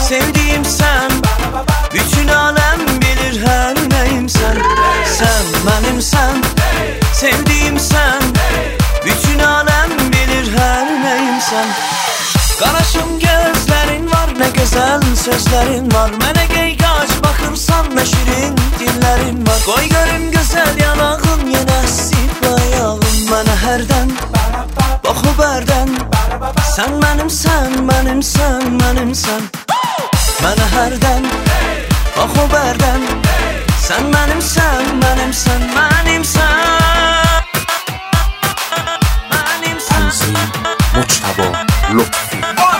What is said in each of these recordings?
sevdiğim sen. Bütün alem bilir her neyim sen. Sen benimsen, sevdiğim sen. Bütün alem bilir her neyim sen. Qaraşın gözlərin var, nə gözəl sözlərin var. Mənə qeyqaç baxırsan, nə şirin dillərin var. Qoy görüm gözəl yanağın, yenə sip ayağın. Mənə hərdən, baxıb hərdən, sən mənimsən, mənimsən, mənimsən. Mənə hərdən, baxıb hərdən, sən mənimsən, mənimsən, mənimsən. مجتبی لطفی.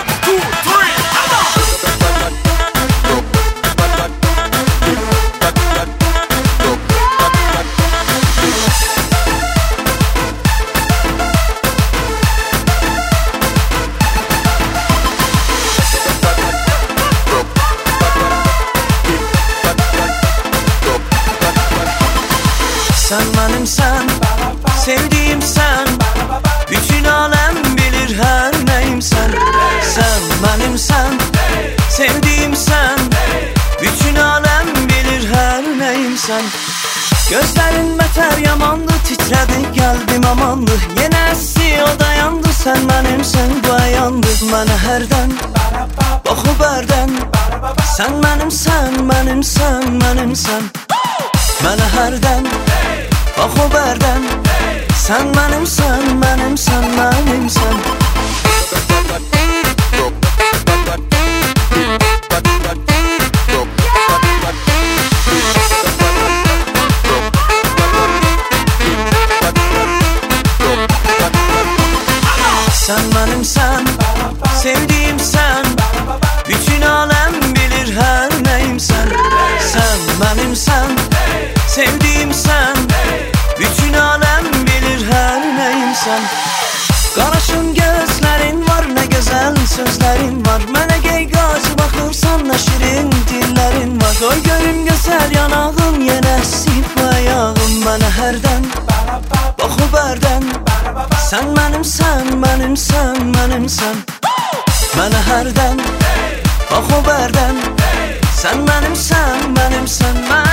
Sen benimsen, sevdiğim sen. Bütün alem bilir her neyim sen. Sen benimsen, sevdiğim sen. Bütün alem bilir her neyim sen. Gözlerin beter yamandı, titredi kalbim amandı. Yine essi o dayandı, sen benimsen bu ayandı. Mənə hərdən, baxıb hərdən, sen benimsen, benimsen, benimsen. Mənə hərdən, baxıb hərdən, sen benimsen, benimsen, benimsen. Sen benimsen, sevdiğim sen. Bütün alem bilir her neyim sen. Sen benimsen, sevdiğim sen. Bütün alem bilir her neyim sen. Qaraşın gözlərin var, nə gözəl sözlərin var. Mənə qeyqaç baxırsan, nə şirin dillərin var. Qoy görüm gözəl yanağın, yenə sip ayağın. Mənə hərdən, baxıb hərdən, sən mənimsən, mənimsən, mənimsən. Mənə hərdən, baxıb hərdən, sən mənimsən, mənimsən, mənimsən.